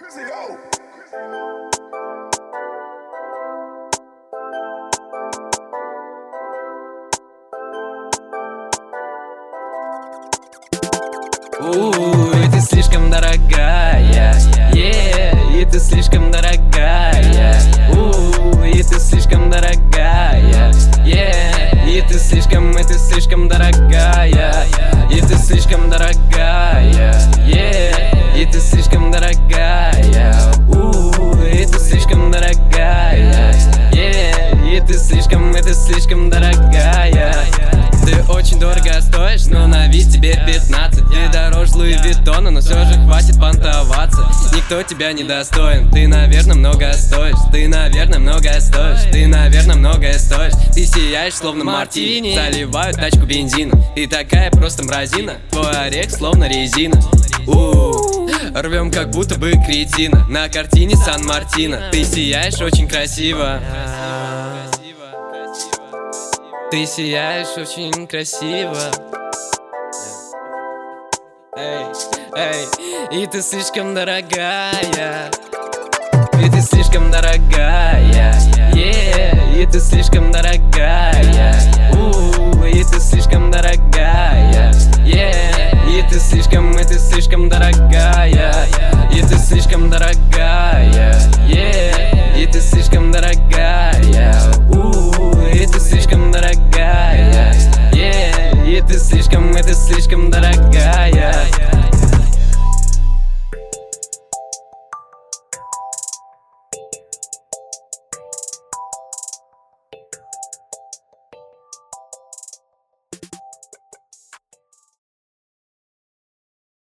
И ты слишком дорогая, и ты слишком дорогая, и ты слишком дорогая, и ты слишком дорогая, и ты слишком дорогая, и ты слишком дорогая, и ты слишком дорогая, и ты слишком дорогая. Ты очень дорого стоишь, но на вид тебе 15. Ты дороже Луи Виттона, но все же хватит понтоваться. Никто тебя не достоин, ты, наверное, много стоишь. Ты, наверное, много стоишь. Ты, наверное, многое стоишь. Ты сияешь, словно мартини, заливают тачку бензина. Ты такая просто мразина, твой орех словно резина. Рвем как будто бы кретина на картине Сан-Мартино. Ты сияешь очень красиво. Ты сияешь очень красиво. И ты слишком дорогая. И ты слишком дорогая. И ты слишком дорогая. И ты слишком дорогая. И ты слишком дорогая. И ты слишком дорогая. И ты слишком